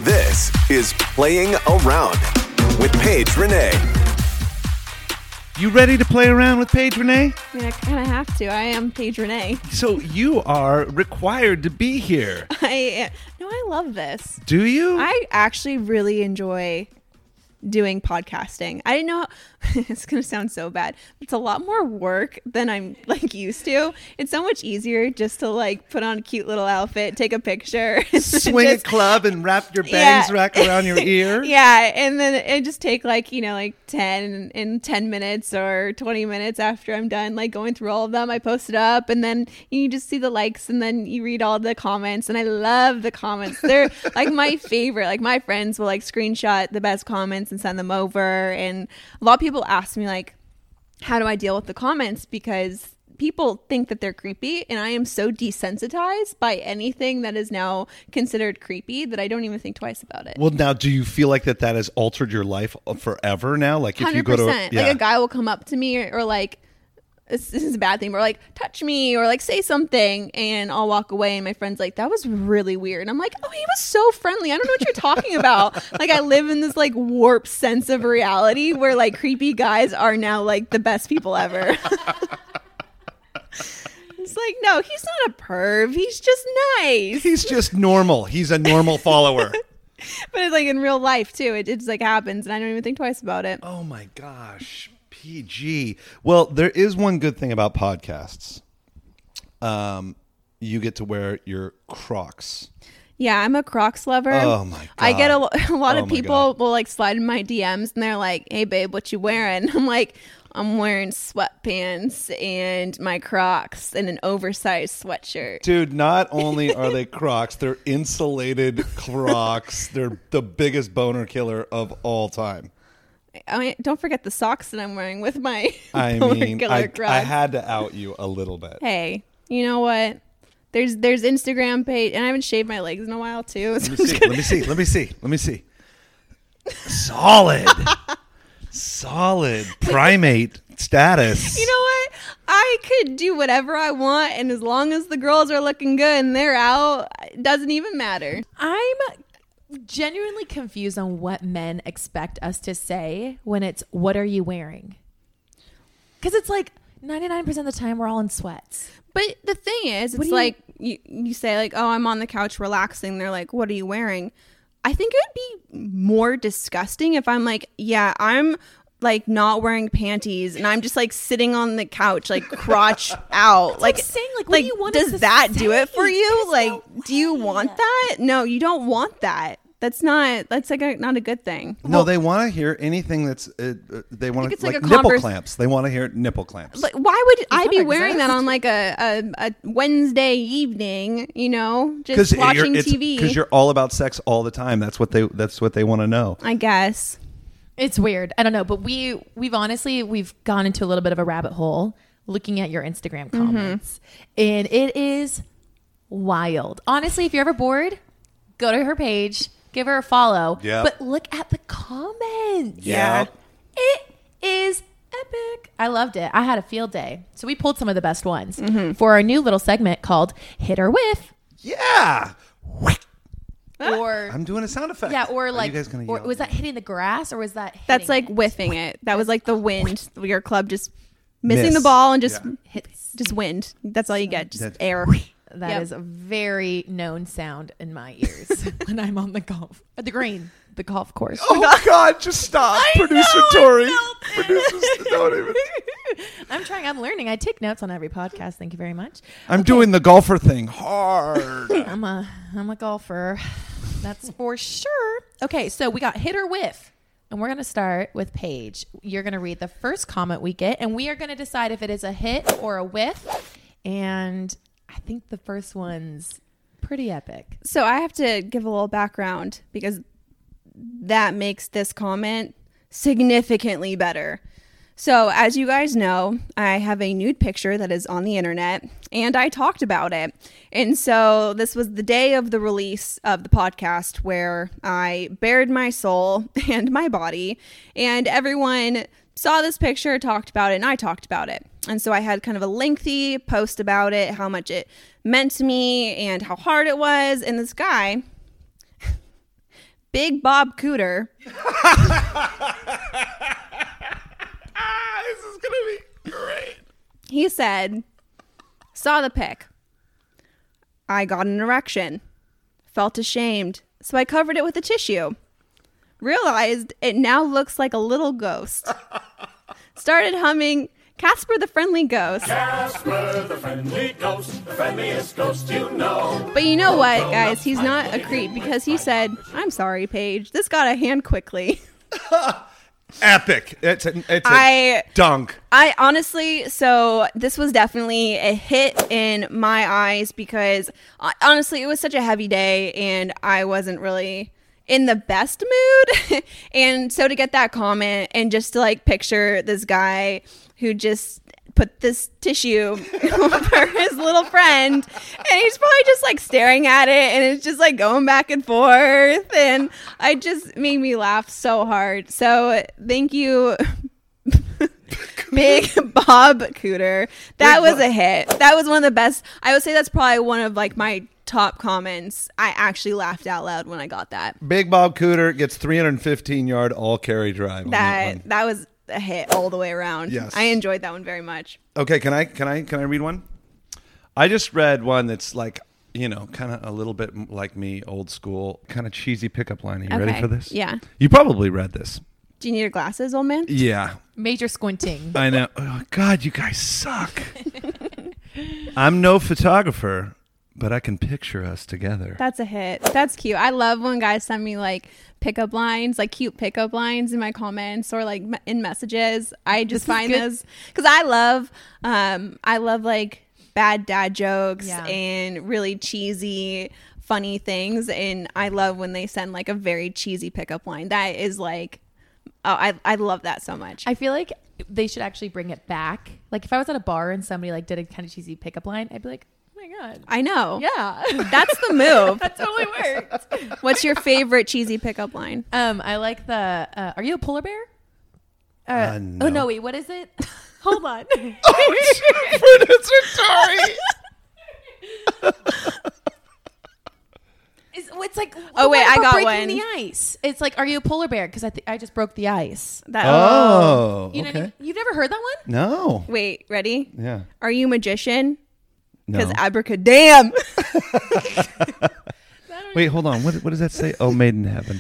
This is Playing Around with Paige Renee. You ready to play around with Paige Renee? I mean, I kind of have to. I am Paige Renee. So you are required to be here. I love this. Do you? I actually really enjoy doing podcasting. I didn't know it's going to sound so bad. It's a lot more work than I'm used to. It's so much easier just to put on a cute little outfit, take a picture, swing a club and wrap your bangs rack around your ear. Yeah, and then it just take 10 minutes or 20 minutes after I'm done going through all of them. I post it up and then you just see the likes and then you read all the comments, and I love the comments. They're my favorite. My friends will screenshot the best comments and send them over, and a lot of people ask me how do I deal with the comments, because people think that they're creepy, and I am so desensitized by anything that is now considered creepy that I don't even think twice about it. Well, now, do you feel that has altered your life forever now? If 100%. You go to a guy will come up to me or this is a bad thing, or touch me or say something, and I'll walk away and my friend's that was really weird. And I'm oh, he was so friendly. I don't know what you're talking about. I live in this warped sense of reality where creepy guys are now the best people ever. It's no, he's not a perv. He's just nice. He's just normal. He's a normal follower. But it's in real life too. It just happens, and I don't even think twice about it. Oh my gosh. PG. Well, there is one good thing about podcasts. You get to wear your Crocs. Yeah, I'm a Crocs lover. Oh my god! I get a lot of people will slide in my DMs and they're "Hey babe, what you wearing?" I'm I'm wearing sweatpants and my Crocs and an oversized sweatshirt. Dude, not only are they Crocs, they're insulated Crocs. They're the biggest boner killer of all time. I mean, don't forget the socks that I'm wearing with my I Crocs. had to out you a little bit. Hey, you know what? There's Instagram page, and I haven't shaved my legs in a while too. So Let me see. Solid primate status. You know what? I could do whatever I want, and as long as the girls are looking good and they're out, it doesn't even matter. I'm genuinely confused on what men expect us to say when it's "what are you wearing?" Because it's 99% of the time we're all in sweats. But the thing is, it's you say "oh, I'm on the couch relaxing." They're "what are you wearing?" I think it would be more disgusting if I'm "yeah, I'm not wearing panties and I'm just sitting on the couch crotch out." Saying what do you want does us to that say? do it for you? No do you want that? No, you don't want that. That's not a good thing. No, they want to hear anything that's they want to nipple clamps. They want to hear nipple clamps. Why would I be wearing that on a Wednesday evening? Just watching TV. Because you're all about sex all the time. That's what they want to know. I guess it's weird. I don't know, but we've gone into a little bit of a rabbit hole looking at your Instagram comments, and it is wild. Honestly, if you're ever bored, go to her page. Give her a follow. Yeah. But look at the comments. Yeah. It is epic. I loved it. I had a field day. So we pulled some of the best ones for our new little segment called Hit or Whiff. Yeah. Or I'm doing a sound effect. Yeah, or Are you guys gonna yell? was that hitting the grass or was that that's hitting whiffing it. That was the wind. Your club just missing the ball and just hits? just wind. That's all you get. Just air. That is a very known sound in my ears when I'm on the golf course. Oh God, just stop. Producer Tori. Producers, don't even. I'm learning. I take notes on every podcast. Thank you very much. I'm doing the golfer thing hard. I'm a golfer. That's for sure. Okay, so we got hit or whiff. And we're going to start with Paige. You're going to read the first comment we get, and we are going to decide if it is a hit or a whiff. And I think the first one's pretty epic. So I have to give a little background because that makes this comment significantly better. So as you guys know, I have a nude picture that is on the internet and I talked about it. And so this was the day of the release of the podcast where I bared my soul and my body, and everyone saw this picture, talked about it, and I talked about it. And so I had kind of a lengthy post about it, how much it meant to me and how hard it was. And this guy Big Bob Cooter. This is gonna be great. He said, saw the pic. I got an erection. Felt ashamed, so I covered it with a tissue. Realized it now looks like a little ghost. Started humming Casper the Friendly Ghost. Casper the friendly ghost, the friendliest ghost you know. But you know what, guys? He's not a creep because he said, I'm sorry, Paige. This got a hand quickly. Epic. It's a dunk. I honestly, so this was definitely a hit in my eyes because honestly, it was such a heavy day and I wasn't really in the best mood. And so to get that comment and just to like picture this guy who just put this tissue over his little friend and he's probably just like staring at it and it's just like going back and forth and I just made me laugh so hard. So thank you, Big Bob Cooter. That was a hit. That was one of the best. I would say that's probably one of like my top comments. I actually laughed out loud when I got that. Big Bob Cooter gets 315-yard all carry drive. That was a hit all the way around. Yes. I enjoyed that one very much. Okay, can I read one? I just read one that's like, you know, kind of a little bit like me, old school, kind of cheesy pickup line. Are you ready for this? Yeah. You probably read this. Do you need your glasses, old man? Yeah. Major squinting. I know. Oh, God, you guys suck. I'm no photographer, but I can picture us together. That's a hit. That's cute. I love when guys send me like pickup lines, like cute pickup lines in my comments or like in messages. I just find those because I love like bad dad jokes and really cheesy, funny things. And I love when they send like a very cheesy pickup line. That is like, oh, I love that so much. I feel like they should actually bring it back. Like if I was at a bar and somebody like did a kind of cheesy pickup line, I'd be like, oh my God. I know. Yeah. That's the move. That totally worked. What's your favorite cheesy pickup line? I like the, are you a polar bear? No. Oh, no, wait, what is it? Hold on. Sorry. It's like, Oh, wait, I got breaking one. the ice. It's like, are you a polar bear? Because I just broke the ice. That, Oh, You know what I okay. mean? You've never heard that one? No. Wait, ready? Yeah. Are you a magician? Because No. abracadam. Wait, hold on. What does that say? Oh, made in heaven.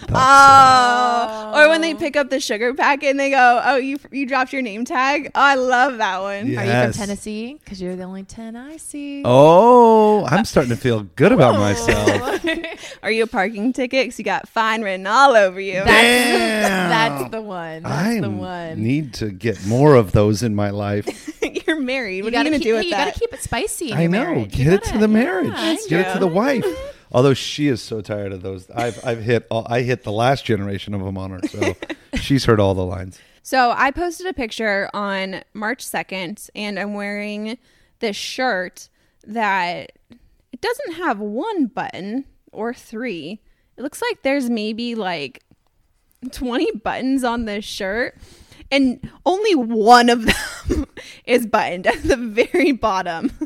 Or when they pick up the sugar packet and they go, oh, you dropped your name tag. Oh, I love that one. Yeah. Are you Yes. from Tennessee? Because you're the only 10 I see. Oh, I'm starting to feel good about myself. Are you a parking ticket? Because you got fine written all over you. Damn. That's the one. That's I the one. need to get more of those in my life. You're married. What You are you going to do with You that? got to keep it spicy. In I your know. marriage. Get You it to gotta- the marriage. yeah, Get it to the true. wife. Although she is so tired of those. I hit the last generation of them on her. So she's heard all the lines. So I posted a picture on March 2nd, and I'm wearing this shirt that it doesn't have one button or three. It looks like there's maybe like 20 buttons on this shirt, and only one of them is buttoned at the very bottom.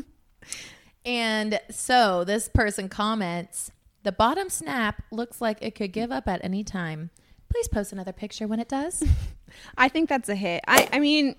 And so this person comments, the bottom snap looks like it could give up at any time. Please post another picture when it does. I think that's a hit. I mean,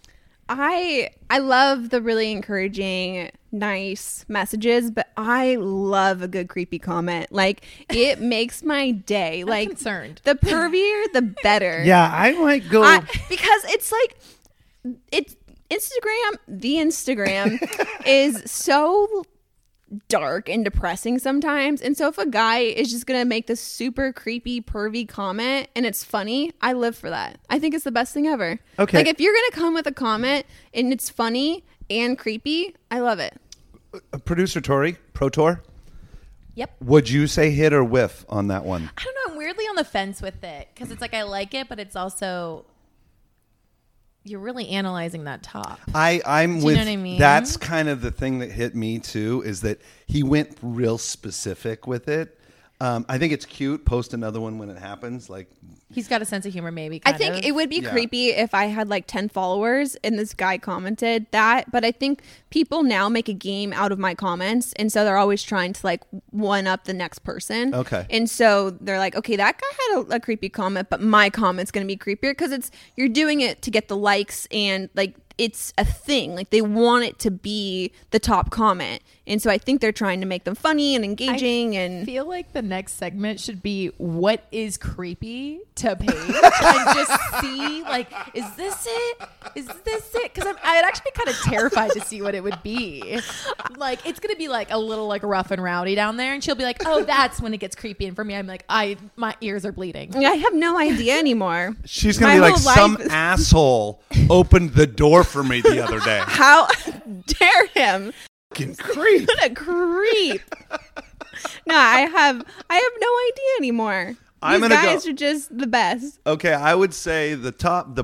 I love the really encouraging, nice messages, but I love a good creepy comment. Like it makes my day. Like concerned. the pervier, the better. Yeah, I might go. Because it's like it's Instagram. The Instagram is so dark and depressing sometimes, and so if a guy is just gonna make this super creepy pervy comment and it's funny, I live for that. I think it's the best thing ever. Okay. Like if you're gonna come with a comment and it's funny and creepy, I love it. Producer Tori, Pro Tor, Yep. would you say hit or whiff on that one? I don't know. I'm weirdly on the fence with it because it's like I like it, but it's also you're really analyzing that top. I'm you with. know what I mean? That's kind of the thing that hit me too. Is that he went real specific with it. I think it's cute. Post another one when it happens. Like, he's got a sense of humor, maybe. I think it would be creepy if I had like 10 followers and this guy commented that. But I think people now make a game out of my comments. And so they're always trying to like one up the next person. Okay. And so they're like, okay, that guy had a creepy comment, but my comment's going to be creepier because you're doing it to get the likes and like it's a thing. Like they want it to be the top comment. And so I think they're trying to make them funny and engaging. I feel like the next segment should be what is creepy to Paige and just see like, is this it? Is this it? Because I'd actually be kind of terrified to see what it would be. Like it's gonna be like a little like rough and rowdy down there, and she'll be like, oh, that's when it gets creepy. And for me, I'm like, my ears are bleeding. I have no idea anymore. She's gonna be like, some asshole opened the door for me the other day. How dare him? Creep. What a creep. No, I have no idea anymore. These guys are just the best. Okay, I would say the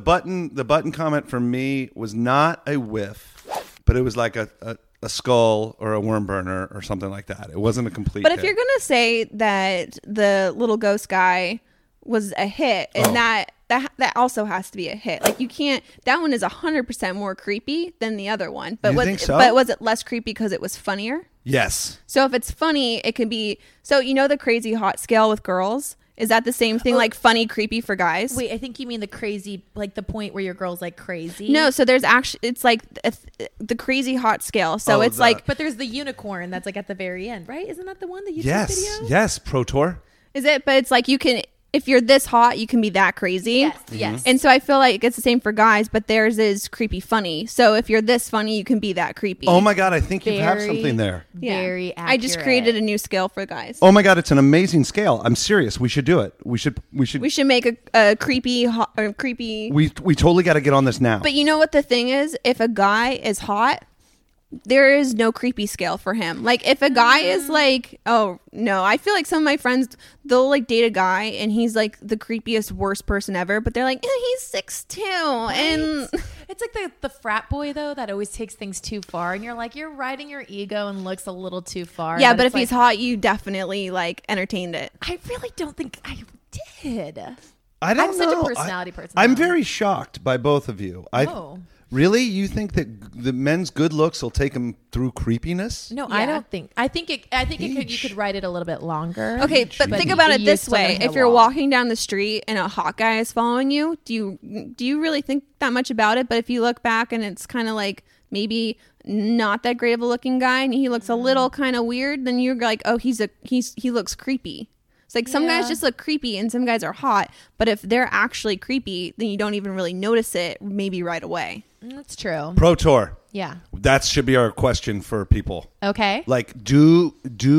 button comment for me was not a whiff, but it was like a skull or a worm burner or something like that. It wasn't a complete But hit. if you're gonna say that the little ghost guy was a hit, and that also has to be a hit. Like you can't. That one is 100% more creepy than the other one. But think so? But was it less creepy because it was funnier? Yes. So if it's funny, it can be. So you know the crazy hot scale with girls. Is that the same thing? Like funny, creepy for guys? Wait, I think you mean the crazy, like the point where your girl's like crazy. No, so there's actually it's like the crazy hot scale. So it's like, but there's the unicorn that's like at the very end, right? Isn't that the one that you video? Yes, Pro Tour. Is it? But it's like you can. If you're this hot, you can be that crazy. Yes, yes. And so I feel like it's the same for guys, but theirs is creepy funny. So if you're this funny, you can be that creepy. Oh my God, I think you have something there. Very accurate. I just created a new scale for guys. Oh my God, it's an amazing scale. I'm serious. We should do it. We should make a creepy hot or creepy. We totally got to get on this now. But you know what the thing is? If a guy is hot, there is no creepy scale for him. Like if a guy is like, oh no, I feel like some of my friends, they'll like date a guy and he's like the creepiest, worst person ever, but they're like, he's 6'2", right? And it's like the frat boy though that always takes things too far, and you're like, you're riding your ego and looks a little too far. Yeah, but if he's hot, you definitely like entertained it. I really don't think I did. I don't know. I'm such a personality person. I'm very shocked by both of you. Really? You think that the men's good looks will take them through creepiness? No, yeah. I don't think. I think you could write it a little bit longer. Okay, but think about it this way: if you're walking down the street and a hot guy is following you, do you really think that much about it? But if you look back and it's kind of like maybe not that great of a looking guy and he looks a little kind of weird, then you're like, oh, he looks creepy. It's like some guys just look creepy and some guys are hot, but if they're actually creepy, then you don't even really notice it maybe right away. That's true. Pro Tour. Yeah. That should be our question for people. Okay. Like to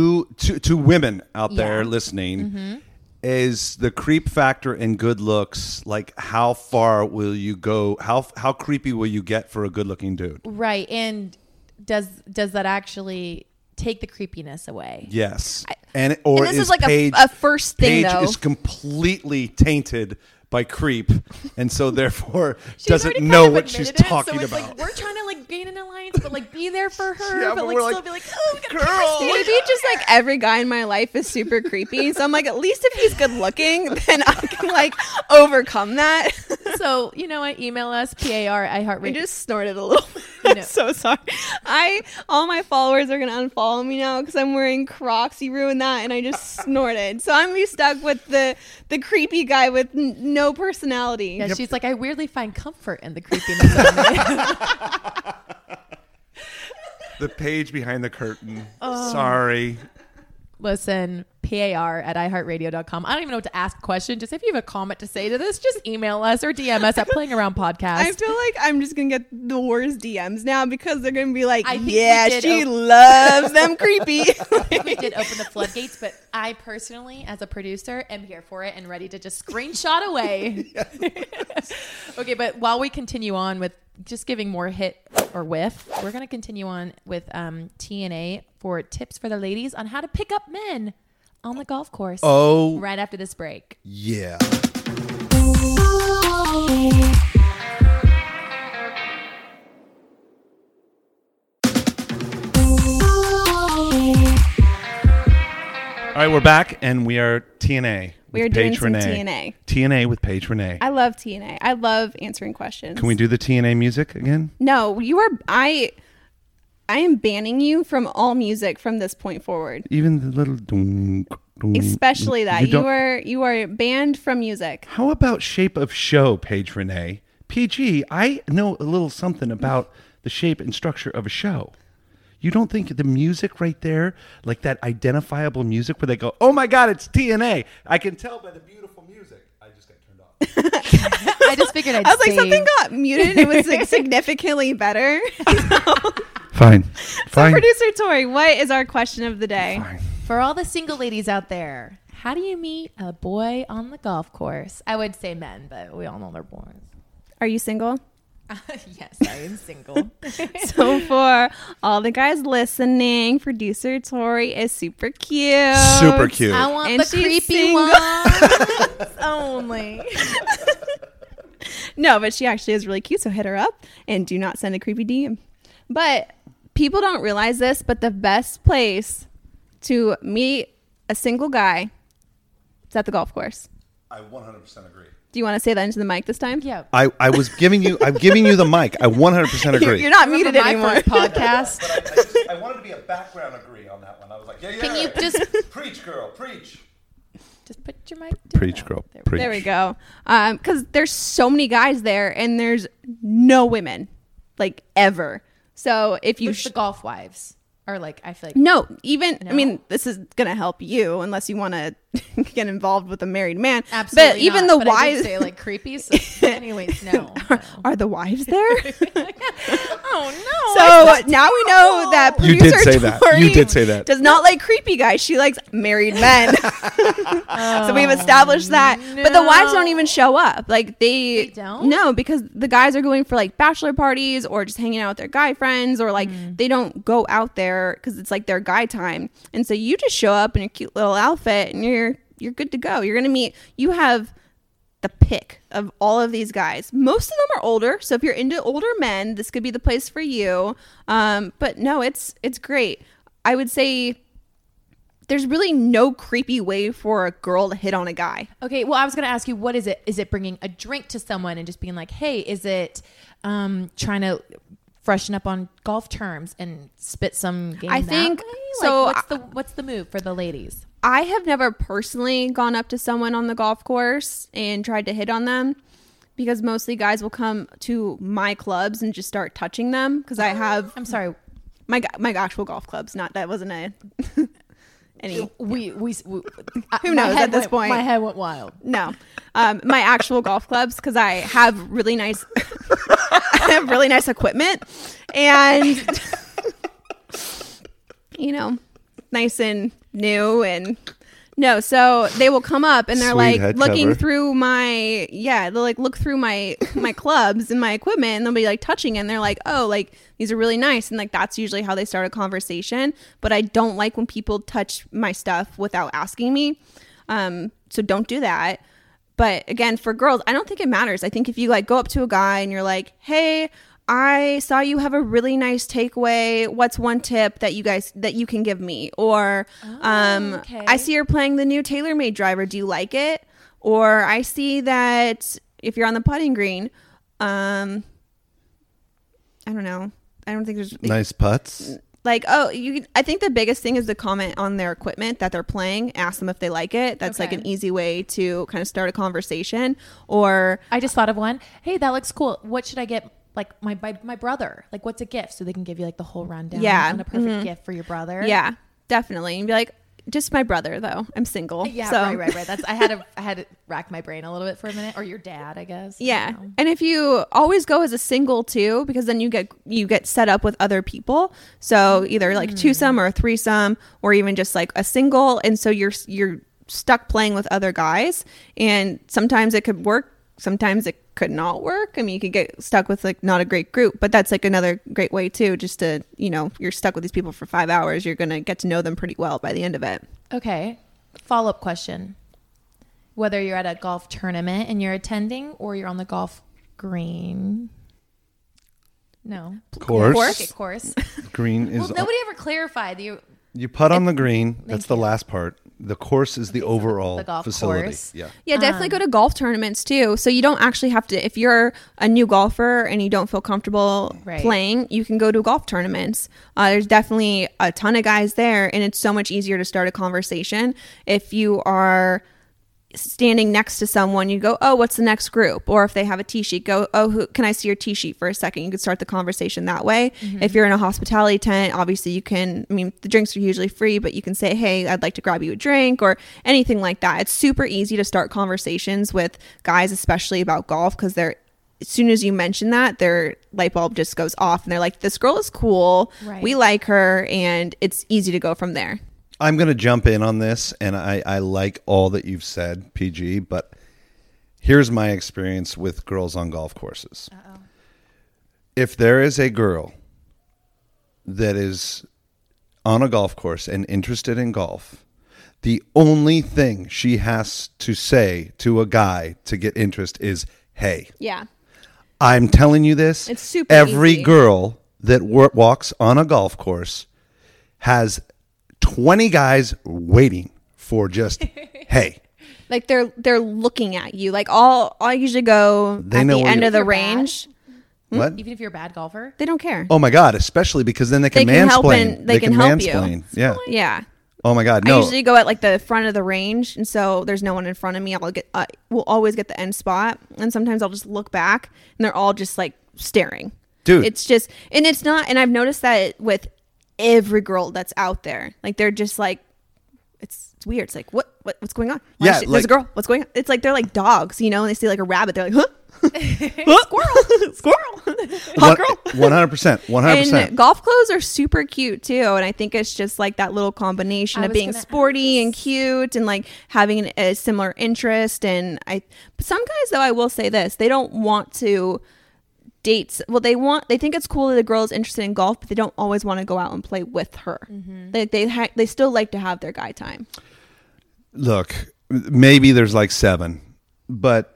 women out there listening, is the creep factor in good looks, like how far will you go? How creepy will you get for a good looking dude? Right. And does that actually take the creepiness away? Yes. And this is like Paige, a first thing, Paige though. is completely tainted by creep, and so therefore doesn't know what she's talking about. Like, we're trying to like gain an alliance, but like be there for her, but like still like, be like, oh, we gotta girl. Maybe just like every guy in my life is super creepy, so I'm like, at least if he's good looking, then I can like overcome that. So email us PAR@iHeartRadio. I just snorted a little bit. I'm so sorry. All my followers are gonna unfollow me now because I'm wearing Crocs. You ruined that, and I just snorted. So I'm gonna be stuck with the creepy guy with no personality. Yeah, she's like, I weirdly find comfort in the creepiness of me. The page behind the curtain. Sorry. Listen, PAR@iHeartRadio.com. I don't even know what to ask a question. Just if you have a comment to say to this, just email us or DM us at Playing Around Podcast. I feel like I'm just going to get the worst DMs now because they're going to be like, yeah, she loves them creepy. I think we did open the floodgates, but I personally, as a producer, am here for it and ready to just screenshot away. Okay, but while we continue on with just giving more hit or whiff, we're going to continue on with TNA for tips for the ladies on how to pick up men on the golf course. Oh, right after this break. Yeah. All All right, we're back, and we are TNA. We are with doing Paige some Renee. TNA. TNA with Paige Renee. I love TNA. I love answering questions. Can we do the TNA music again? No, you are. I am banning you from all music from this point forward. Even the little dunk, dunk. Especially that don't- you are banned from music. How about Shape of Show, Paige Renee? PG, I know a little something about the shape and structure of a show. You don't think the music right there, like that identifiable music where they go, oh my God, it's TNA. I can tell by the beautiful music. I just got turned off. I just figured I'd I was like, save. something got muted and it was like significantly better. Fine. So, producer Tori, what is our question of the day? Fine. For all the single ladies out there, how do you meet a boy on the golf course? I would say men, but we all know they're boys. Are you single? Yes, I am single. So for all the guys listening, producer Tori is super cute. Super cute. I want And the she's creepy single. ones only. No, but she actually is really cute. So hit her up and do not send a creepy DM. But people don't realize this, but the best place to meet a single guy is at the golf course. I 100% agree. Do you want to say that into the mic this time? Yeah. I'm giving you the mic. I 100% agree. You're not Remember muted my anymore. first podcast? I wanted to be a background agree on that one. I was like, yeah. Can you just Preach, girl, preach. put your mic down? Preach, girl, There we preach. There we go. Because there's so many guys there and there's no women, like ever. So if you With the golf wives. Or like, I feel like. no, even I No? mean, this is gonna help you unless you want to get involved with a married man. Absolutely but even not, the but I did wives say like creepy. So anyways, no. are the wives there. Oh no. So now we know that You producer did say that. Tori You did say that. does not like creepy guys. She likes married men. So we've established that. But the wives don't even show up. Like they don't? No, because the guys are going for like bachelor parties or just hanging out with their guy friends or like they don't go out there because it's like their guy time. And so you just show up in your cute little outfit and you're good to go. You're gonna meet. You have the pick of all of these guys. Most of them are older, so if you're into older men, this could be the place for you. But no, it's great. I would say there's really no creepy way for a girl to hit on a guy. Okay, well, I was going to ask you, what is it? Is it bringing a drink to someone and just being like, hey, is it trying to freshen up on golf terms and spit some game I that think way? so. Like, what's the move for the ladies? I have never personally gone up to someone on the golf course and tried to hit on them because mostly guys will come to my clubs and just start touching them because I have I'm sorry. my actual golf clubs. Not that wasn't a any. We Who my knows head at this went- point? My head went wild. No, my actual golf clubs because I have really nice, I have really nice equipment, and you know, nice and new and no. So they will come up and they're Sweet like head looking cover. through my they'll like look through my clubs and my equipment and they'll be like touching it and they're like, oh, like these are really nice and like that's usually how they start a conversation. But I don't like when people touch my stuff without asking me. So don't do that. But again, for girls, I don't think it matters. I think if you like go up to a guy and you're like, hey, I saw you have a really nice takeaway. What's one tip that you can give me? Or okay. I see you're playing the new TaylorMade driver. Do you like it? Or I see that if you're on the putting green, I don't know. I don't think there's Nice putts. like, oh, I think the biggest thing is the comment on their equipment that they're playing. Ask them if they like it. That's like Okay. an easy way to kind of start a conversation. Or I just thought of one. Hey, that looks cool. What should I get? Like my brother. Like, what's a gift? So they can give you like the whole rundown. Yeah. On a perfect gift for your brother. yeah, definitely. And be like, just my brother though. I'm single. Yeah. So. Right. That's. I had to rack my brain a little bit for a minute. Or your dad, I guess. Yeah. I don't know. And if you always go as a single too, because then you get set up with other people. So either like twosome or a threesome or even just like a single. And so you're stuck playing with other guys. And sometimes it could work. Sometimes it could not work. I mean, you could get stuck with like not a great group, but that's like another great way too, just to, you're stuck with these people for 5 hours. You're going to get to know them pretty well by the end of it. Okay. Follow-up question. Whether you're at a golf tournament and you're attending or you're on the golf green. No. Course. Okay, course. Green is Well, nobody ever clarified. you putt on the green. That's the last part. The course is the overall the golf facility. course. Yeah. Yeah, definitely go to golf tournaments too. So you don't actually have to, if you're a new golfer and you don't feel comfortable Right. playing, you can go to golf tournaments. There's definitely a ton of guys there, and it's so much easier to start a conversation. If you are standing next to someone, you go, oh, what's the next group? Or if they have a tee sheet, go, oh, can I see your tee sheet for a second? You can start the conversation that way. If you're in a hospitality tent, obviously you can, I mean, the drinks are usually free, but you can say, hey, I'd like to grab you a drink or anything like that. It's super easy to start conversations with guys, especially about golf, because they're, as soon as you mention that, their light bulb just goes off and they're like, this girl is cool. Right. We like her. And it's easy to go from there. I'm going to jump in on this, and I like all that you've said, PG, but here's my experience with girls on golf courses. If there is a girl that is on a golf course and interested in golf, the only thing she has to say to a guy to get interest is, hey. Yeah. I'm telling you this. It's super Every easy. girl that walks on a golf course has 20 guys waiting for just, hey. Like they're looking at you. Like I usually go They at know the where end you're- of the You're bad. range. What? Even if you're a bad golfer. They don't care. Oh my God! Especially because then they can They can help mansplain. and they can help you. mansplain. Yeah. Yeah. Oh my God! I No. usually go at like the front of the range, and so there's no one in front of me. We'll always get the end spot, and sometimes I'll just look back, and they're all just like staring. Dude. It's just, and it's not, and I've noticed that with every girl that's out there, like they're just like, it's weird. It's like what's going on? Why Yeah, is there's like- a girl. What's going on? It's like they're like dogs, you know. And they see like a rabbit, they're like, huh? Squirrel, squirrel, hot girl. 100%. 100%. And golf clothes are super cute too, and I think it's just like that little combination I of was being gonna sporty ask. and cute, and like having a similar interest. And some guys though, I will say this, they don't want to date. Well, they think it's cool that the girl is interested in golf, but they don't always want to go out and play with her. They still like to have their guy time. Look, maybe there's like 7, but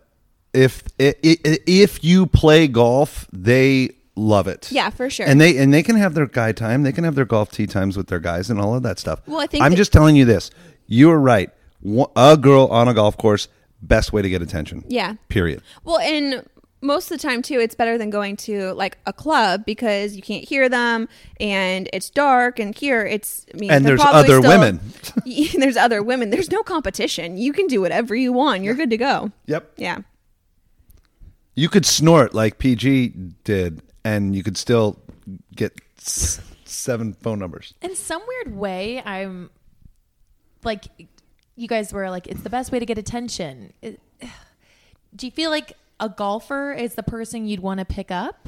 if you play golf, they love it. Yeah, for sure. And they can have their guy time. They can have their golf tee times with their guys and all of that stuff. Well, I think I'm that- just telling you this. You are right. A girl on a golf course, best way to get attention. Yeah. Period. Well, and most of the time too, it's better than going to like a club because you can't hear them and it's dark. And here it's, I mean, And they're there's probably other still- women. There's other women. There's no competition. You can do whatever you want. You're good to go. Yep. Yeah. You could snort like PG did, and you could still get 7 phone numbers. In some weird way, I'm like, you guys were like, it's the best way to get attention. Do you feel like a golfer is the person you'd want to pick up?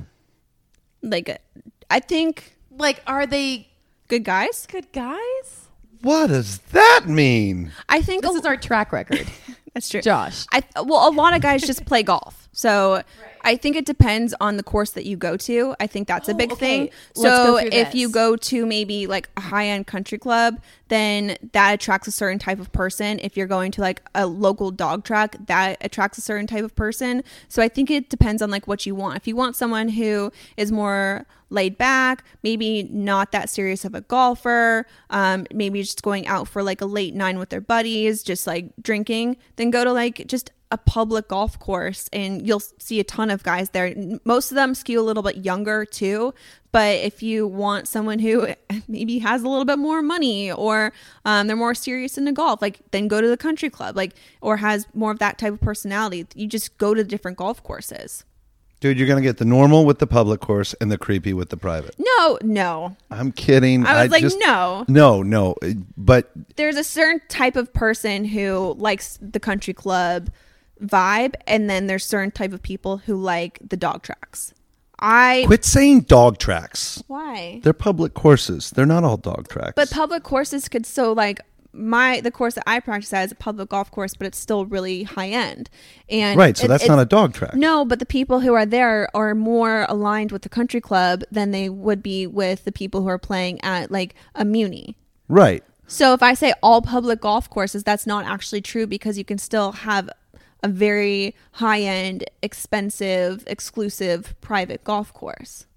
Like, I think Like, are they good guys. good guys? What does that mean? I think This is our track record. that's true. Josh. Well, a lot of guys just play golf. So I think it depends on the course that you go to. I think that's a big okay. thing. Let's go So through if this. you go to maybe like a high-end country club, then that attracts a certain type of person. If you're going to like a local dog track, that attracts a certain type of person. So I think it depends on like what you want. If you want someone who is more laid back, maybe not that serious of a golfer, maybe just going out for like a late night with their buddies, just like drinking, then go to like just a public golf course and you'll see a ton of guys there. Most of them skew a little bit younger too. But if you want someone who maybe has a little bit more money or they're more serious into golf, like then go to the country club, like, or has more of that type of personality. You just go to different golf courses. Dude, you're going to get the normal with the public course and the creepy with the private. No. I'm kidding. I was like, no. No. But There's a certain type of person who likes the country club vibe, and then there's certain type of people who like the dog tracks. quit saying dog tracks. Why? They're public courses. They're not all dog tracks. But public courses could so like the course that I practice at is a public golf course, but it's still really high end. And right, so that's not a dog track. No, but the people who are there are more aligned with the country club than they would be with the people who are playing at like a Muni. Right. So if I say all public golf courses, that's not actually true because you can still have a very high-end, expensive, exclusive private golf course.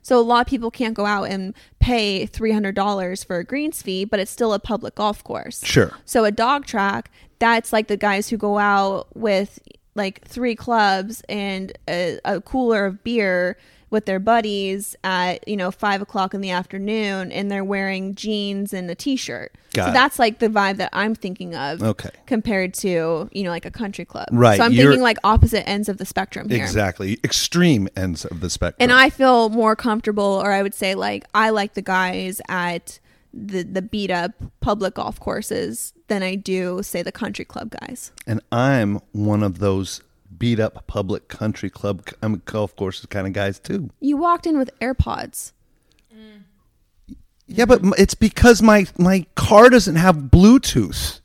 So a lot of people can't go out and pay $300 for a greens fee, but it's still a public golf course. Sure. So a dog track, that's like the guys who go out with like 3 clubs and a cooler of beer with their buddies at 5:00 in the afternoon, and they're wearing jeans and a t-shirt. Got So it. that's like the vibe that I'm thinking of. Okay. Compared to like a country club. Right, So I'm you're- thinking like opposite ends of the spectrum here. Exactly. Extreme ends of the spectrum. And I feel more comfortable, or I would say like I like the guys at the beat up public golf courses than I do say the country club guys. And I'm one of those beat up public country club golf courses kind of guys too. You walked in with AirPods. Yeah, but it's because my car doesn't have Bluetooth.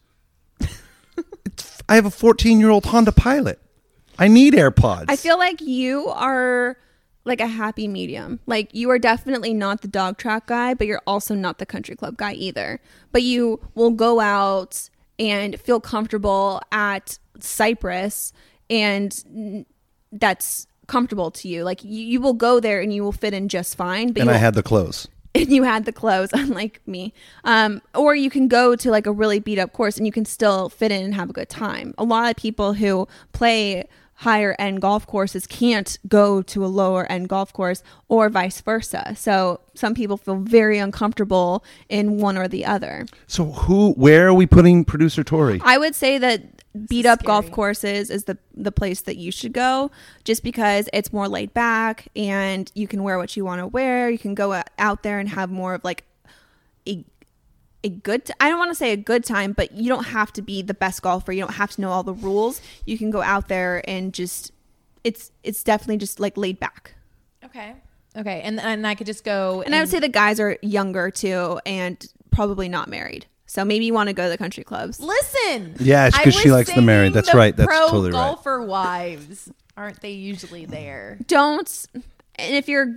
I have a 14-year-old Honda Pilot. I need AirPods. I feel like you are like a happy medium. Like you are definitely not the dog track guy, but you're also not the country club guy either. But you will go out and feel comfortable at Cypress, and that's comfortable to you. Like you will go there and you will fit in just fine. But and you I will- had the clothes. and you had the clothes, unlike me. Or you can go to like a really beat up course and you can still fit in and have a good time. A lot of people who play higher end golf courses can't go to a lower end golf course, or vice versa. So some people feel very uncomfortable in one or the other. So where are we putting producer Tori? I would say that beat up golf scary. courses is the place that you should go, just because it's more laid back and you can wear what you want to wear. You can go out there and have more of like a good I don't want to say a good time, but you don't have to be the best golfer. You don't have to know all the rules. You can go out there and just it's definitely just like laid back. Okay. And I could just go. And I would say the guys are younger too and probably not married. So maybe you want to go to the country clubs. Listen. Yeah, it's 'cause I she was likes the married. saying That's the right. That's pro totally right. golfer wives, aren't they usually there? Don't, and if you're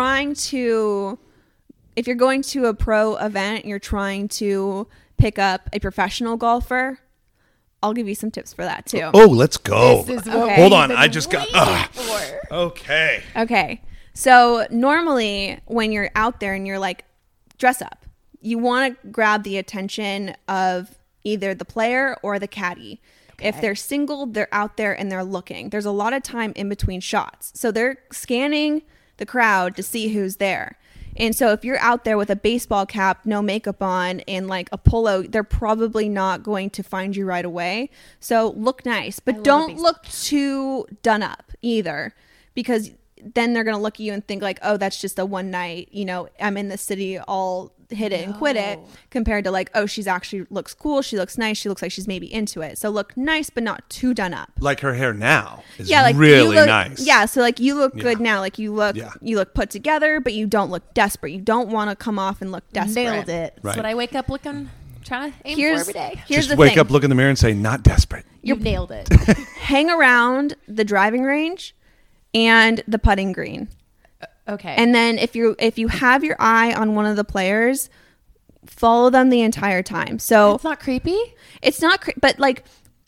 going to a pro event and you're trying to pick up a professional golfer, I'll give you some tips for that too. Oh, let's go. This is Okay. what Hold we've on, been I just got- waiting ugh. for. Okay. Okay. So normally when you're out there and you're like, dress up, you want to grab the attention of either the player or the caddy. If they're single, they're out there and they're looking. There's a lot of time in between shots. So they're scanning the crowd to see who's there. And so if you're out there with a baseball cap, no makeup on, and like a polo, they're probably not going to find you right away. So look nice, but don't look too done up either, because then they're going to look at you and think like, oh, that's just a one night, I'm in the city, I'll hit it and quit it, compared to like, oh, she's actually looks cool. She looks nice. She looks like she's maybe into it. So look nice, but not too done up. Like her hair now is Like really you look, nice. Yeah, so like you look good now. Like you look put together, but you don't look desperate. You don't want to come off and look desperate. Nailed it. That's Right. what I wake up looking, trying to aim Here's for every day. here's Just the wake thing. up, look in the mirror, and say, "Not desperate." You nailed it. Hang around the driving range and the putting green. Okay. And then if you have your eye on one of the players, follow them the entire time. So it's not creepy. it's not but like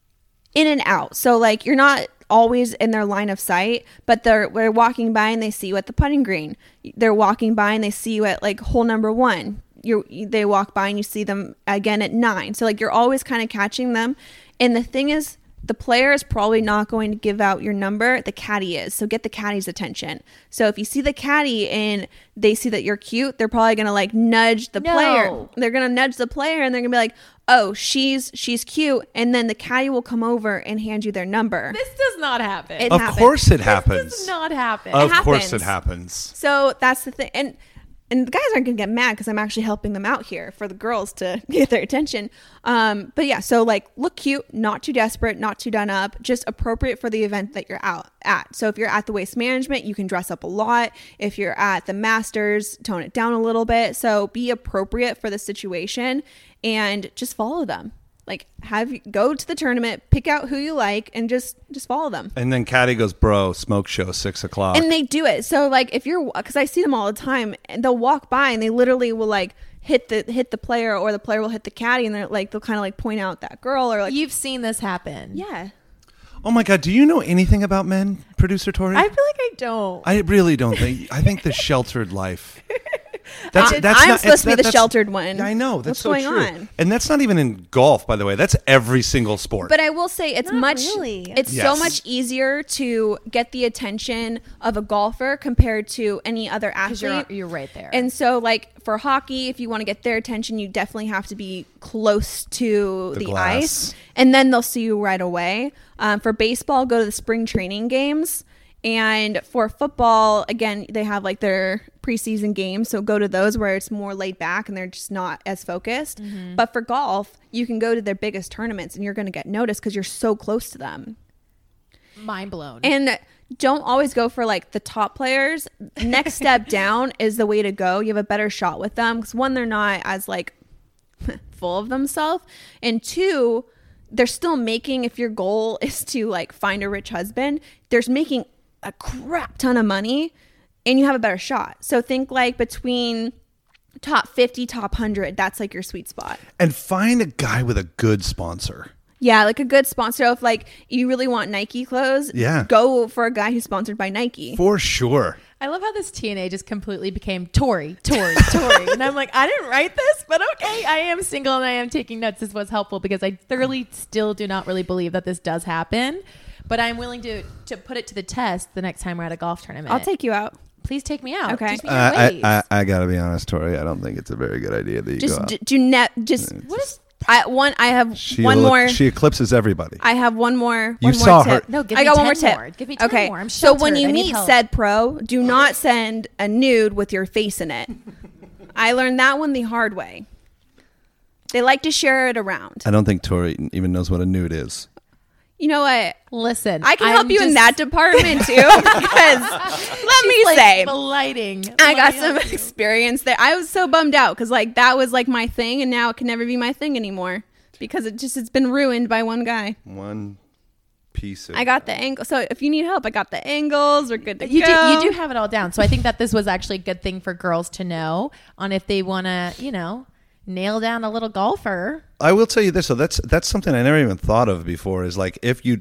in and out. So like you're not always in their line of sight, but they're walking by and they see you at the putting green. They're walking by and they see you at like hole number 1. They walk by and you see them again at 9. So like you're always kind of catching them. And the thing is, the player is probably not going to give out your number. The caddy is. So get the caddy's attention. So if you see the caddy and they see that you're cute, they're probably going to like nudge the player. They're going to nudge the player and they're going to be like, oh, she's cute. And then the caddy will come over and hand you their number. This does not happen. It Of happens. course, it This happens. does not happen. Of course, happens. it happens. So that's the thing. And the guys aren't going to get mad because I'm actually helping them out here for the girls to get their attention. But yeah, so like look cute, not too desperate, not too done up, just appropriate for the event that you're out at. So if you're at the Waste Management, you can dress up a lot. If you're at the Masters, tone it down a little bit. So be appropriate for the situation and just follow them. Like go to the tournament, pick out who you like, and just follow them. And then Caddy goes, "Bro, smoke show 6 o'clock." And they do it. So like if you're, because I see them all the time, and they'll walk by and they literally will like hit the player, or the player will hit the caddy, and they'll kind of like point out that girl, or like You've seen this happen. yeah. Oh my God, do you know anything about men, producer Tori? I feel like I don't. I really don't think. I think the sheltered life. I'm supposed to be the that's- sheltered one. I know. That's What's so going true. on? And that's not even in golf, by the way. That's every single sport. But I will say it's Not much really. it's so Yes. much easier to get the attention of a golfer compared to any other 'Cause athlete. you're right there. And so like for hockey, if you want to get their attention, you definitely have to be close to The the glass. ice, and then they'll see you right away. For baseball, go to the spring training games. And for football, again, they have like their preseason games. So go to those where it's more laid back and they're just not as focused. But for golf, you can go to their biggest tournaments and you're going to get noticed because you're so close to them. Mind blown. And don't always go for like the top players. Next step down is the way to go. You have a better shot with them because one, they're not as like full of themselves. And two, they're still making, if your goal is to like find a rich husband, there's making a crap ton of money and you have a better shot. So think like between top 50, top 100, that's like your sweet spot. and find a guy with a good sponsor. Yeah, like a good sponsor. If like you really want Nike clothes, Yeah. go for a guy who's sponsored by Nike. For sure. I love how this TNA just completely became Tori. And I'm like, I didn't write this, but okay. I am single and I am taking notes. This was helpful because I thoroughly still do not really believe that this does happen. But I'm willing to put it to the test the next time we're at a golf tournament. I'll take you out. Please take me out. Okay. Teach me your ways. I gotta be honest, Tori. I don't think it's a very good idea that you Just go out. What is I have one more. She eclipses everybody. I have one more. You one saw more her- tip. No, give I me got 10 one more tip. more. Give me 10 okay. more. I'm So when sheltered. you I need meet help. said pro, do not send a nude with your face in it. I learned that one the hard way. They like to share it around. I don't think Tori even knows what a nude is. You know what? Listen, I can help you in just- that department too. Because let me like say, the lighting. I got Lighting some up. experience there. I was so bummed out because like that was like my thing, and now it can never be my thing anymore because it's been ruined by one guy. One piece of. I got the angle. So if you need help, I got the angles. We're good to You go. do have it all down. So I think that this was actually a good thing for girls to know on if they want to, nail down a little golfer. I will tell you this. So that's something I never even thought of before. Is like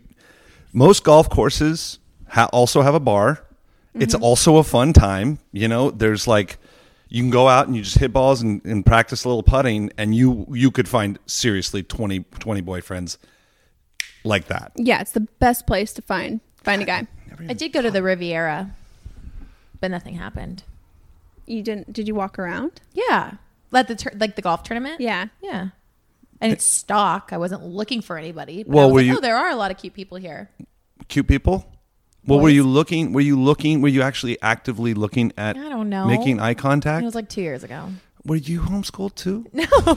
most golf courses also have a bar. It's also a fun time. There's like you can go out and you just hit balls and practice a little putting, and you could find seriously 20 boyfriends like that. Yeah, it's the best place to find a guy. I did go to the Riviera, but nothing happened. You didn't? Did you walk around? Yeah. Like the golf tournament? Yeah. Yeah. And it's stock. I wasn't looking for anybody. But Well, I was were like, you- there are a lot of cute people here. Cute people. Well, were Boys. you looking? Were you actually actively looking at? I don't know. Making eye contact. It was like 2 years ago. Were you homeschooled too?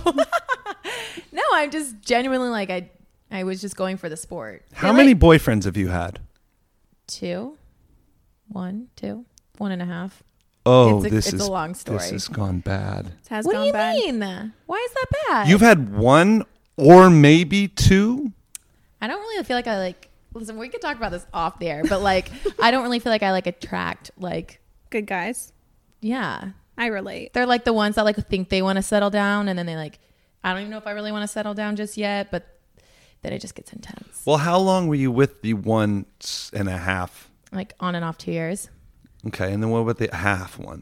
No, I'm just genuinely like, I was just going for the sport. How many boyfriends have you had? 2, 1, 2, 1.5. Oh, It's a long story. This has gone bad. It has What gone do you bad. mean? Why is that bad? You've had one or maybe two. I don't really feel like I like. Listen, we could talk about this off the air, but like, I don't really feel like I like attract like. Good guys. Yeah, I relate. they're like the ones that like think they want to settle down, and then they like, I don't even know if I really want to settle down just yet, but then it just gets intense. Well, how long were you with the 1.5? Like on and off 2 years. Okay, and then what about the half one?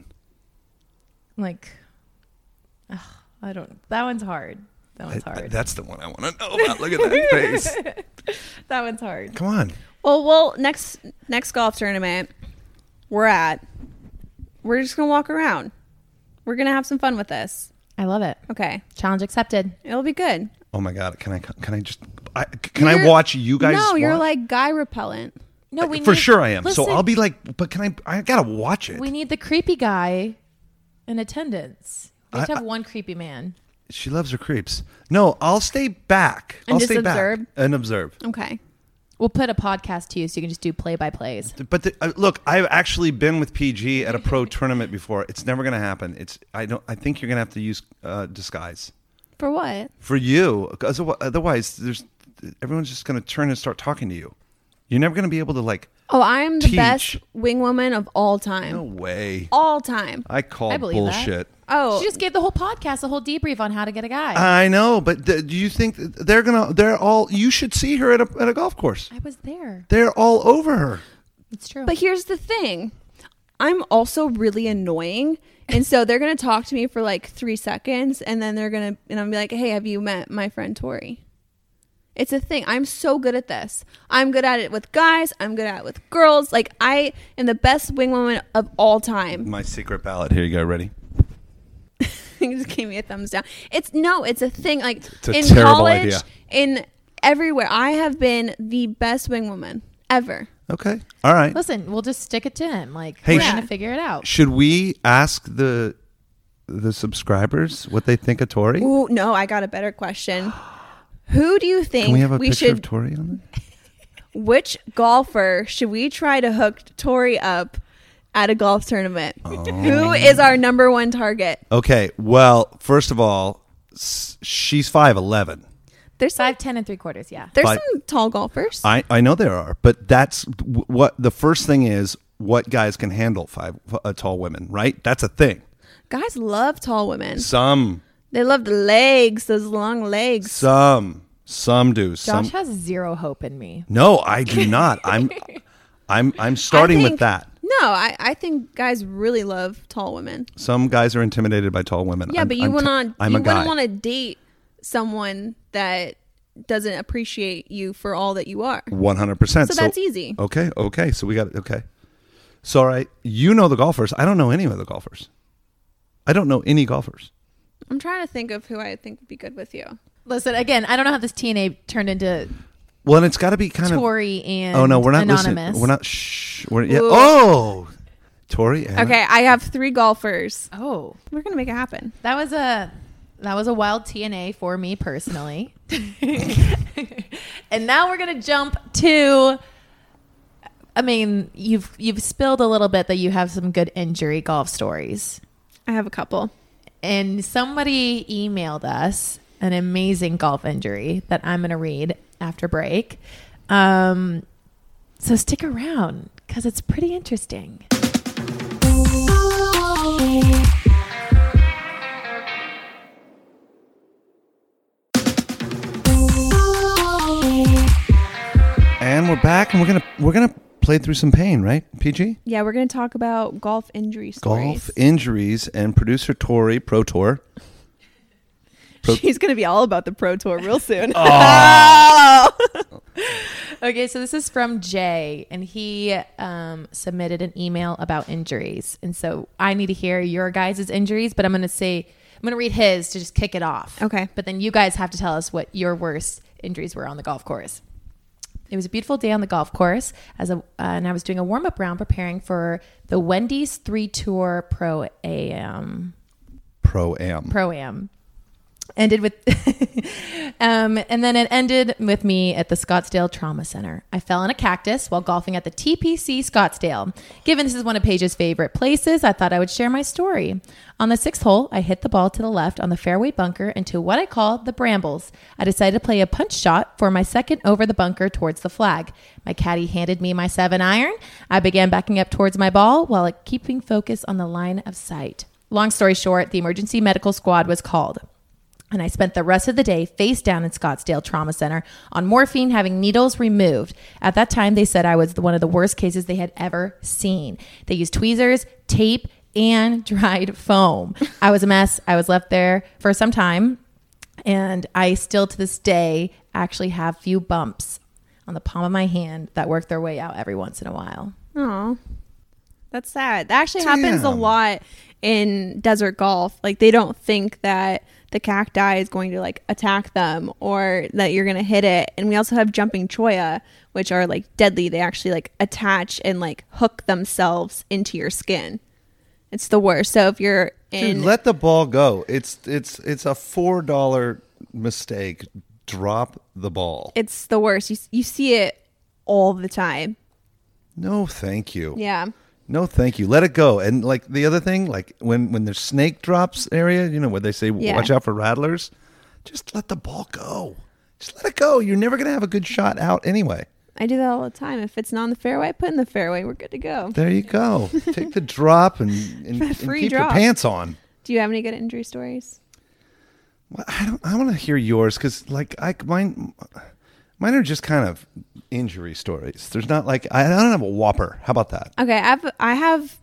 Like, I don't. That one's hard. That one's hard. That's the one I want to know about. Look at that face. That one's hard. Come on. Well, next golf tournament we're just gonna walk around. We're gonna have some fun with this. I love it. Okay, Challenge accepted. it'll be good. Oh my God. Can I watch you guys? No, you're watch? like guy repellent. No, we For need, sure I am. Listen, So I'll be like, but I gotta watch it. We need the creepy guy in attendance. We have to I- have one creepy man. She loves her creeps. No, I'll stay back. And I'll just stay observe? back and observe. Okay. We'll put a podcast to you so you can just do play-by-plays. But look, I've actually been with PG at a pro tournament before. It's never going to happen. I think you're going to have to use disguise For what? for you, because otherwise, everyone's just going to turn and start talking to you. You're never going to be able to like. Oh, I'm the teach. best wing woman of all time. No way. All time. I call I believe that. bullshit. Oh, She just gave the whole podcast a whole debrief on how to get a guy. I know, but do you think that they're all? You should see her at a golf course. I was there. They're all over her. It's true. but here's the thing. I'm also really annoying. And so they're going to talk to me for like 3 seconds. And then they're going to, and I'm be like, hey, have you met my friend Tori? It's a thing. I'm so good at this. I'm good at it with guys. I'm good at it with girls. Like, I am the best wing woman of all time. My secret ballot. Here you go. Ready? You just gave me a thumbs down. It's a thing. Like, a in terrible college, idea. in everywhere, I have been the best wing woman ever. Okay. All right. Listen, we'll just stick it to him. Like, Hey, we're going to figure it out. Should we ask the subscribers what they think of Tori? Ooh, no, I got a better question. Who do you think Can we have a picture of should? Tori on there? Which golfer should we try to hook Tori up at a golf tournament? Who is our number one target? Okay. Well, first of all, she's 5'11". There's some, 5'10" and 3/4. Yeah. there's Five- some tall golfers. I know there are, but that's what the first thing is. What guys can handle tall women, right? That's a thing. Guys love tall women. Some They love the legs, those long legs. do. Some Josh has zero hope in me. No, I do not. I'm starting I with think- that. No, I think guys really love tall women. Some guys are intimidated by tall women. Yeah, but you wouldn't guy. want to date someone that doesn't appreciate you for all that you are. 100%. So that's easy. Okay. So we got it. Okay. So, all right. You know the golfers. I don't know any of the golfers. I don't know any golfers. I'm trying to think of who I think would be good with you. Listen, again, I don't know how this TNA turned into Well, and it's got to be kind Tori and of. Oh no, we're not Anonymous. listening. We're not. Shh. We're, yeah. Ooh. Oh, Tori. Anna. Okay, I have 3 golfers. Oh, We're gonna make it happen. that was a wild TNA for me personally. And now we're gonna jump to. I mean, you've spilled a little bit that you have some good injury golf stories, I have a couple. and somebody emailed us an amazing golf injury that I'm gonna read after break. So stick around because it's pretty interesting. And we're back, and we're gonna play through some pain, right? PG. Yeah, we're gonna talk about golf injury stories. Golf injuries and producer Tori Pro Tour. She's gonna be all about the Pro Tour real soon. Okay, so this is from Jay, and he submitted an email about injuries. And so I need to hear your guys' injuries, but I'm going to read his to just kick it off. Okay. But then you guys have to tell us what your worst injuries were on the golf course. It was a beautiful day on the golf course and I was doing a warm-up round preparing for the Wendy's 3 Tour Pro-Am. Ended with and then it ended with me at the Scottsdale Trauma Center. I fell in a cactus while golfing at the TPC Scottsdale. Given this is one of Paige's favorite places, I thought I would share my story. On the 6th hole, I hit the ball to the left on the fairway bunker into what I call the brambles. I decided to play a punch shot for my second over the bunker towards the flag. My caddy handed me my 7-iron. I began backing up towards my ball while keeping focus on the line of sight. Long story short, the emergency medical squad was called. And I spent the rest of the day face down in Scottsdale Trauma Center on morphine, having needles removed. At that time, they said I was one of the worst cases they had ever seen. They used tweezers, tape, and dried foam. I was a mess. I was left there for some time. And I still, to this day, actually have few bumps on the palm of my hand that work their way out every once in a while. Oh, that's sad. That actually happens a Damn. lot in desert golf. Like, they don't think that the cacti is going to like attack them or that you're going to hit it. And we also have jumping cholla, which are like deadly. They actually like attach and like hook themselves into your skin. It's the worst. So if you're in, Dude, let the ball go. It's a $4 mistake. Drop the ball. it's the worst. You see it all the time. No, thank you. Yeah. No, thank you. Let it go. And like the other thing, like when there's snake drops area, you know, where they say Yeah. watch out for rattlers, just let the ball go. Just let it go. You're never gonna have a good shot out anyway. I do that all the time. If it's not in the fairway, I put in the fairway. We're good to go. There you go. Take the drop and Free keep drop. your pants on. Do you have any good injury stories? Well, I want to hear yours because mine are just kind of injury stories. There's not like I don't have a whopper. How about that? Okay, I have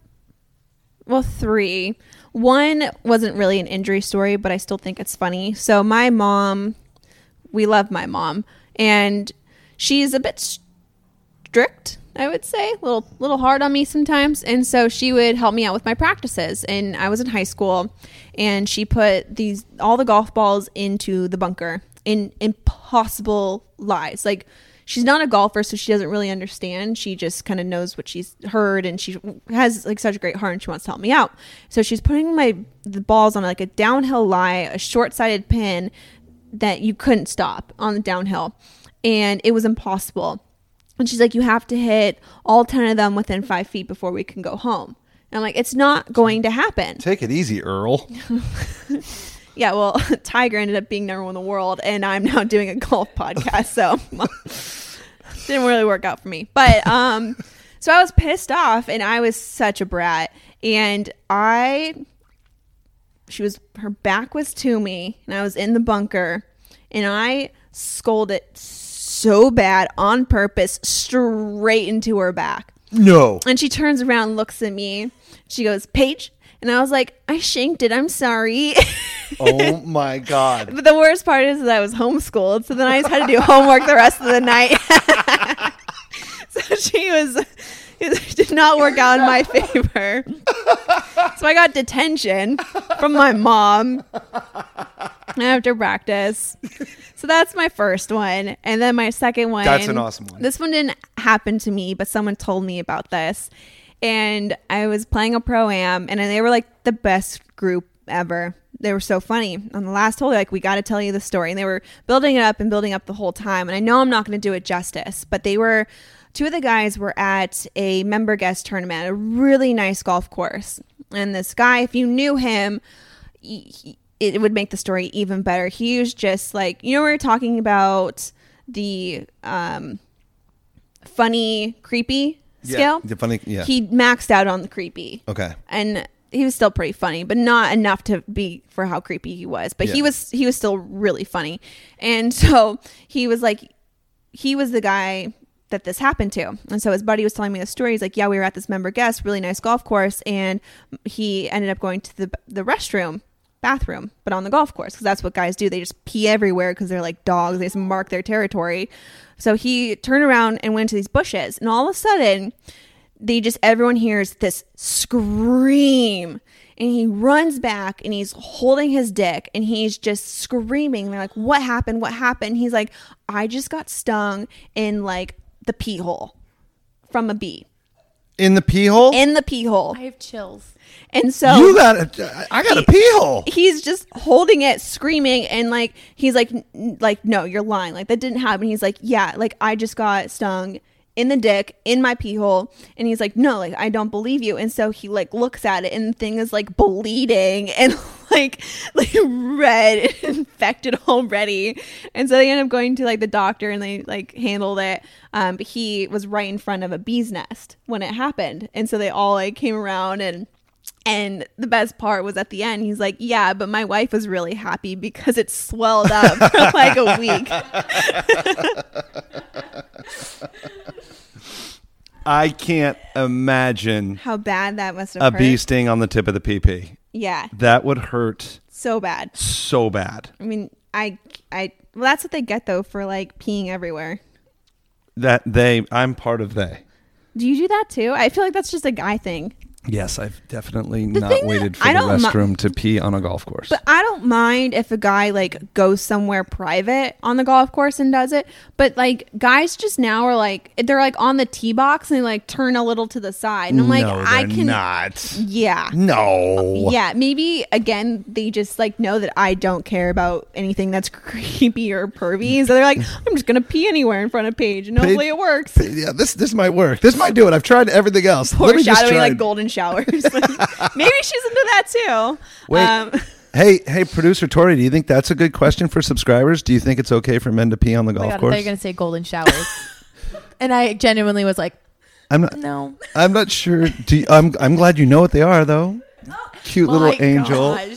3. One wasn't really an injury story, but I still think it's funny. So my mom, we love my mom, and she's a bit strict, I would say, a little hard on me sometimes. And so she would help me out with my practices. And I was in high school, and she put all the golf balls into the bunker in impossible lies. Like, she's not a golfer, so she doesn't really understand. She just kind of knows what she's heard, and she has like such a great heart, and she wants to help me out. So she's putting the balls on like a downhill lie, a short-sided pin that you couldn't stop on the downhill, and it was impossible. And she's like, you have to hit all 10 of them within 5 feet before we can go home. And I'm like, it's not going to happen. Take it easy, Earl. Yeah, well, Tiger ended up being number 1 in the world, and I'm now doing a golf podcast, so didn't really work out for me. But so I was pissed off, and I was such a brat, and her back was to me, and I was in the bunker, and I scolded so bad on purpose straight into her back. No. And she turns around and looks at me. She goes, Paige. And I was like, I shanked it. I'm sorry. Oh, my God. But the worst part is that I was homeschooled. So then I just had to do homework the rest of the night. So it did not work out in my favor. So I got detention from my mom after practice. So that's my first one. And then my second one. That's an awesome one. This one didn't happen to me, but someone told me about this. And I was playing a Pro-Am, and they were like the best group ever. They were so funny. On the last hole, they're like, we got to tell you the story. And they were building it up and building up the whole time. And I know I'm not going to do it justice, but 2 of the guys were at a member guest tournament, a really nice golf course. And this guy, if you knew him, it would make the story even better. He was just like, we were talking about the funny, creepy scale. The funny, yeah. He maxed out on the creepy. Okay. And he was still pretty funny, but not enough to be for how creepy he was. But he was still really funny. And so he was the guy that this happened to. And so his buddy was telling me the story. He's like, yeah, we were at this member guest, really nice golf course, and he ended up going to the bathroom, but on the golf course, because that's what guys do. They just pee everywhere because they're like dogs. They just mark their territory. So he turned around and went to these bushes, and all of a sudden everyone hears this scream, and he runs back, and he's holding his dick, and he's just screaming. They're like, what happened? He's like, I just got stung in like the pee hole from a bee. In the pee hole? In the pee hole. I have chills. And so I got a pee hole. He's just holding it, screaming, and like he's like, no, you're lying. Like, that didn't happen. He's like, yeah, like I just got stung in the dick in my pee hole. And he's like, no, like I don't believe you. And so he like looks at it, and the thing is like bleeding and like red and infected already. And so they end up going to like the doctor, and they like handled it. But he was right in front of a bee's nest when it happened. And so they all like came around, and the best part was at the end, he's like, yeah, but my wife was really happy because it swelled up for like a week. I can't imagine how bad that must have a hurt. bee sting on the tip of the pee-pee. Yeah. That would hurt So bad. so bad. I mean, well, that's what they get though for like peeing everywhere. I'm part of they. Do you do that too? I feel like that's just a guy thing. Yes, I've definitely The not thing waited that for I the don't restroom to pee on a golf course. But I don't mind if a guy like goes somewhere private on the golf course and does it. But like guys just now are like, they're like on the tee box and they like turn a little to the side. And I'm like, no, I they're can not. Yeah. No. Yeah, maybe again they just like know that I don't care about anything that's creepy or pervy, so they're like, I'm just gonna pee anywhere in front of Paige, and hopefully it works. Yeah, this might work. This might do it. I've tried everything else. Let me just Foreshadowing try. like golden showers. Maybe she's into that too. Wait. Hey, producer Tori, do you think that's a good question for subscribers? Do you think it's okay for men to pee on the Oh my golf God, I course? thought you were going to say golden showers. And I genuinely was like, I'm not. no. I'm not sure. I'm glad you know what they are, though. Cute little My angel. gosh.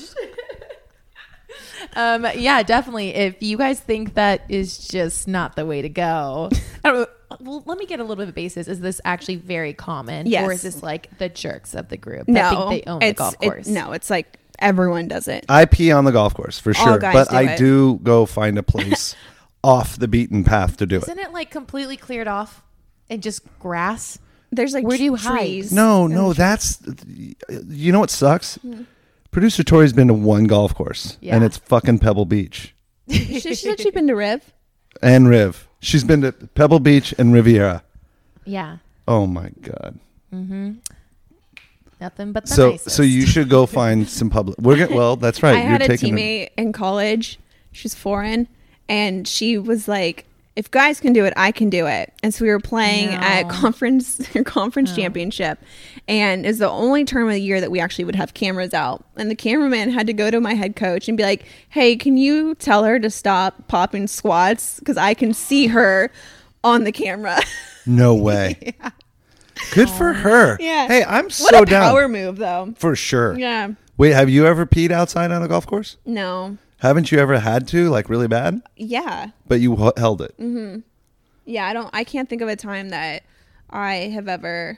Yeah, definitely. If you guys think that is just not the way to go, I don't know. Well, let me get a little bit of basis. Is this actually very common? Yes. Or is this like the jerks of the group that No, think they own the golf course? No, it's like everyone does it. I pee on the golf course for sure, guys but do I it. do go find a place off the beaten path to do it. Isn't it like completely cleared off and just grass? There's like Where do you hide? trees. No, that's, you know what sucks? Producer Tori's been to one golf course, Yeah. and it's fucking Pebble Beach She's actually been to Riv. and Riv. She's been to Pebble Beach and Riviera. Yeah. Oh my god! Nothing but the So nicest. you should go find some public. Well, that's right. I had a You're taking teammate in college. She's foreign, and she was like, "If guys can do it, I can do it." And so we were playing at conference championship, and it's the only term of the year that we actually would have cameras out. And the cameraman had to go to my head coach and be like, "Hey, can you tell her to stop popping squats because I can see her on the camera." No way. Good for her. Yeah. Hey, I'm What so a down power move, though. for sure. Yeah. Wait, have you ever peed outside on a golf course? No. Haven't you ever had to, like, really bad? Yeah. But you held it. Yeah, I can't think of a time that I have ever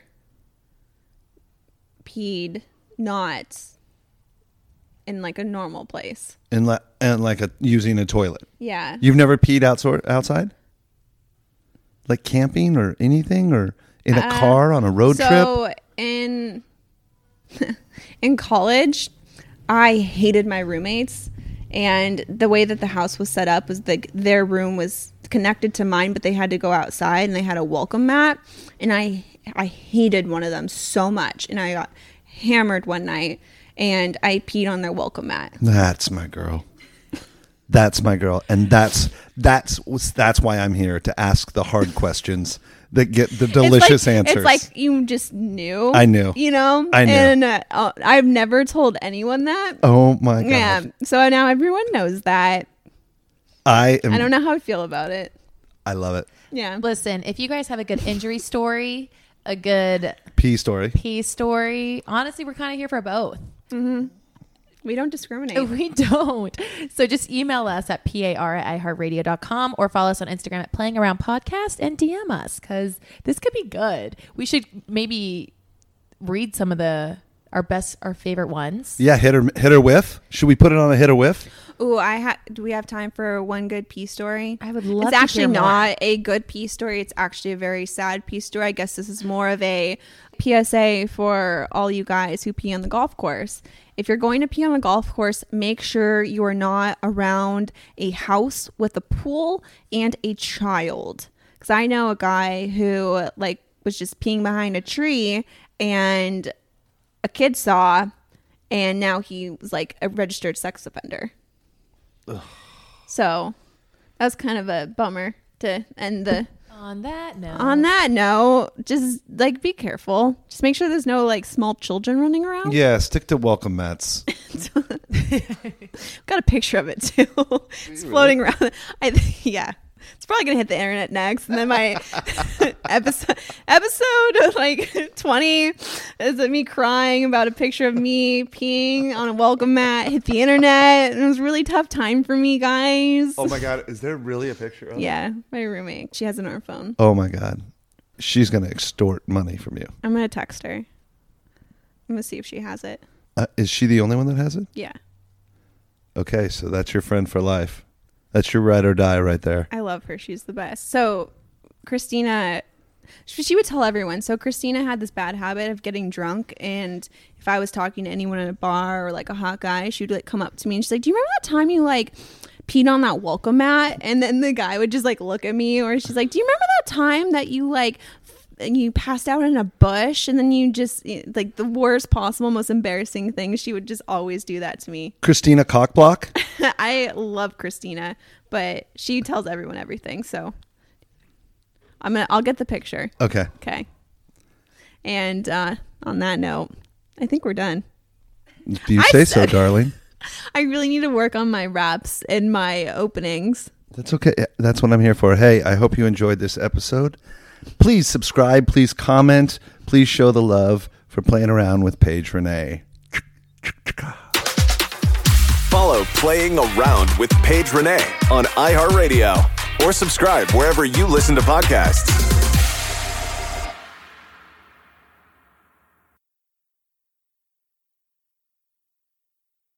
peed not in like a normal place. And using a toilet. Yeah. You've never peed outside? Like camping or anything, or in a car on a road trip? So in college, I hated my roommates, and the way that the house was set up was like their room was connected to mine, but they had to go outside and they had a welcome mat, and I hated one of them so much, and I got hammered one night and I peed on their welcome mat. That's my girl. That's my girl, and that's why I'm here, to ask the hard questions that get the delicious answers. It's like you just knew. I knew. You know? I knew. And I've never told anyone that. Oh my god! Yeah. So now everyone knows that. I don't know how I feel about it. I love it. Yeah. Listen, if you guys have a good injury story, a good Pee story. pee story, honestly, we're kind of here for both. We don't discriminate. We don't. So just email us at par@iheartradio.com or follow us on Instagram at Playing Around Podcast and DM us, because this could be good. We should maybe read some of our favorite ones. Yeah, hit or whiff. Should we put it on a hit or whiff? Ooh, do we have time for one good pee story? I would love It's to actually hear more. not a good pee story. It's actually a very sad pee story. I guess this is more of a PSA for all you guys who pee on the golf course. If you're going to pee on a golf course, make sure you are not around a house with a pool and a child. Because I know a guy who was just peeing behind a tree, and a kid saw, and now he was like a registered sex offender. So that was kind of a bummer to end the. On that note. On that note, just be careful. Just make sure there's no small children running around. Yeah, stick to welcome mats. Got a picture of it too. It's floating around. Yeah. It's probably gonna hit the internet next, and then my episode 20 is me crying about a picture of me peeing on a welcome mat hit the internet, and it was a really tough time for me, guys. Oh my god, is there really a picture of it? Yeah, my roommate, she has it on her phone. Oh my god, she's gonna extort money from you. I'm gonna text her. I'm gonna see if she has it. Is she the only one that has it? Yeah, Okay, so that's your friend for life. That's your ride or die right there. I love her. She's the best. So Christina, she would tell everyone. So Christina had this bad habit of getting drunk, and if I was talking to anyone in a bar or a hot guy, she would come up to me and she's like, "Do you remember that time you peed on that welcome mat?" And then the guy would just look at me, or she's like, "Do you remember that time that you you passed out in a bush?" And then you just the worst possible, most embarrassing thing. She would just always do that to me. Christina Cockblock. I love Christina, but she tells everyone everything. So I'll get the picture. Okay. Okay. And on that note, I think we're done. Do you say so, darling? I really need to work on my raps and my openings. That's okay. That's what I'm here for. Hey, I hope you enjoyed this episode. Please subscribe. Please comment. Please show the love for Playing Around with Paige Renee. Follow Playing Around with Paige Renee on iHeartRadio or subscribe wherever you listen to podcasts.